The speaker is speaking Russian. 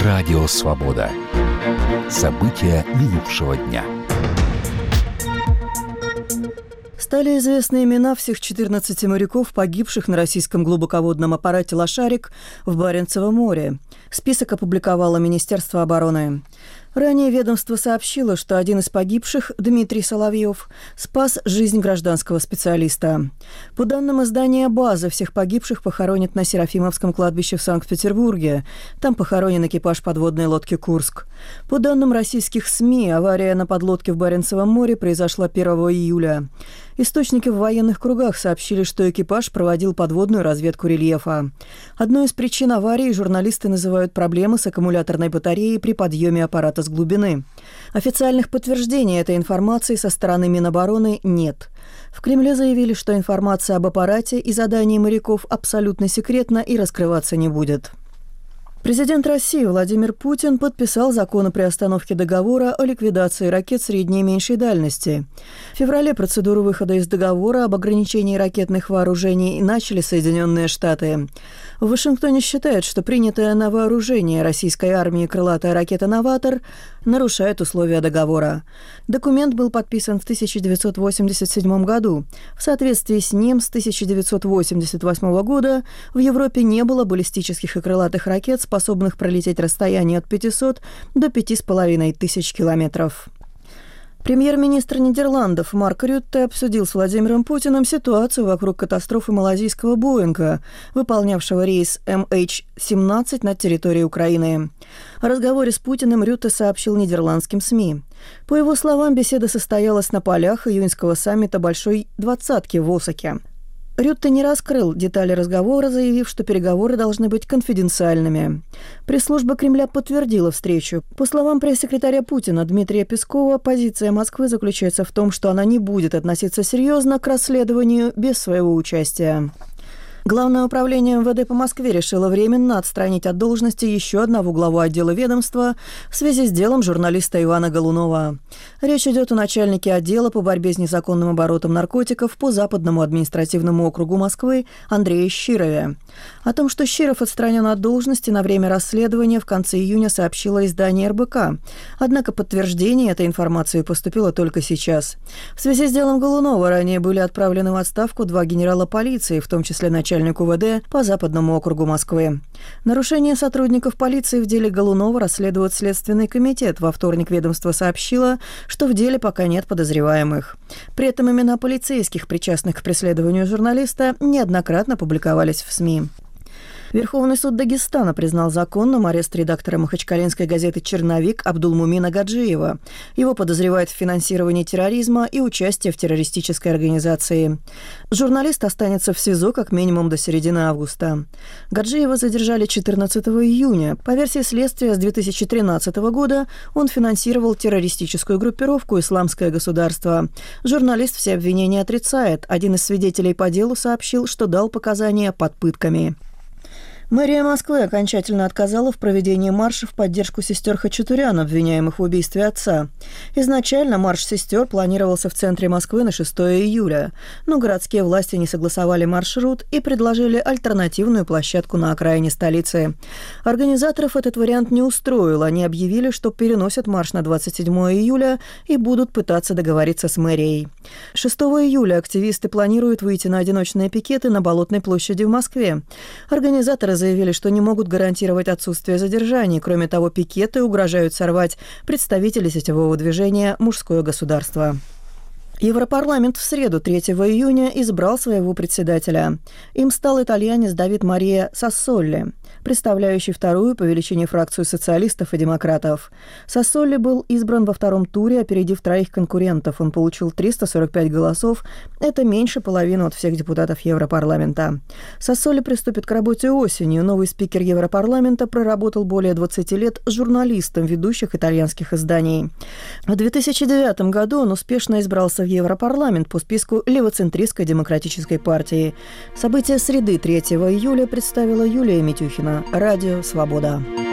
Радио «Свобода». События минувшего дня. Стали известны имена всех 14 моряков, погибших на российском глубоководном аппарате «Лошарик» в Баренцевом море. Список опубликовало Министерство обороны. Ранее ведомство сообщило, что один из погибших, Дмитрий Соловьев, спас жизнь гражданского специалиста. По данным издания «База», всех погибших похоронят на Серафимовском кладбище в Санкт-Петербурге. Там похоронен экипаж подводной лодки «Курск». По данным российских СМИ, авария на подлодке в Баренцевом море произошла 1 июля. Источники в военных кругах сообщили, что экипаж проводил подводную разведку рельефа. Одной из причин аварии журналисты называют проблемы с аккумуляторной батареей при подъеме аппарата с глубины. Официальных подтверждений этой информации со стороны Минобороны нет. В Кремле заявили, что информация об аппарате и задании моряков абсолютно секретна и раскрываться не будет. Президент России Владимир Путин подписал закон о приостановке договора о ликвидации ракет средней и меньшей дальности. В феврале процедуру выхода из договора об ограничении ракетных вооружений начали Соединенные Штаты. В Вашингтоне считают, что принятая на вооружение российской армии крылатая ракета «Новатор» нарушает условия договора. Документ был подписан в 1987 году. В соответствии с ним с 1988 года в Европе не было баллистических и крылатых ракет, способных пролететь расстояние от 500 до 5500 километров. Премьер-министр Нидерландов Марк Рютте обсудил с Владимиром Путиным ситуацию вокруг катастрофы малазийского «Боинга», выполнявшего рейс MH17 на территории Украины. О разговоре с Путиным Рютте сообщил нидерландским СМИ. По его словам, беседа состоялась на полях июньского саммита «Большой двадцатки» в Осаке. Рютте не раскрыл детали разговора, заявив, что переговоры должны быть конфиденциальными. Пресс-служба Кремля подтвердила встречу. По словам пресс-секретаря Путина Дмитрия Пескова, позиция Москвы заключается в том, что она не будет относиться серьезно к расследованию без своего участия. Главное управление МВД по Москве решило временно отстранить от должности еще одного главу отдела ведомства в связи с делом журналиста Ивана Голунова. Речь идет о начальнике отдела по борьбе с незаконным оборотом наркотиков по Западному административному округу Москвы Андрее Щирове. О том, что Щиров отстранен от должности на время расследования, в конце июня сообщило издание РБК. Однако подтверждение этой информации поступило только сейчас. В связи с делом Голунова ранее были отправлены в отставку 2 генерала полиции, в том числе начальник УВД по Западному округу Москвы. Нарушение сотрудников полиции в деле Голунова расследует Следственный комитет. Во вторник ведомство сообщило, что в деле пока нет подозреваемых. При этом имена полицейских, причастных к преследованию журналиста, неоднократно публиковались в СМИ. Верховный суд Дагестана признал законным арест редактора махачкалинской газеты «Черновик» Абдулмумина Гаджиева. Его подозревают в финансировании терроризма и участии в террористической организации. Журналист останется в СИЗО как минимум до середины августа. Гаджиева задержали 14 июня. По версии следствия, с 2013 года он финансировал террористическую группировку «Исламское государство». Журналист все обвинения отрицает. Один из свидетелей по делу сообщил, что дал показания под пытками. Мэрия Москвы окончательно отказала в проведении марша в поддержку сестер Хачатурян, обвиняемых в убийстве отца. Изначально марш сестер планировался в центре Москвы на 6 июля, но городские власти не согласовали маршрут и предложили альтернативную площадку на окраине столицы. Организаторов этот вариант не устроил. Они объявили, что переносят марш на 27 июля и будут пытаться договориться с мэрией. 6 июля активисты планируют выйти на одиночные пикеты на Болотной площади в Москве. Организаторы заявили, что не могут гарантировать отсутствие задержаний. Кроме того, пикеты угрожают сорвать представители сетевого движения «Мужское государство». Европарламент в среду, 3 июня, избрал своего председателя. Им стал итальянец Давид Мария Сассолли, представляющий вторую по величине фракцию социалистов и демократов. Сассолли был избран во втором туре, опередив 3 конкурентов. Он получил 345 голосов. Это меньше половины от всех депутатов Европарламента. Сассолли приступит к работе осенью. Новый спикер Европарламента проработал более 20 лет журналистом ведущих итальянских изданий. В 2009 году он успешно избрался в Европарламент по списку левоцентристской демократической партии. События среды 3 июля представила Юлия Митюхина. Радио «Свобода».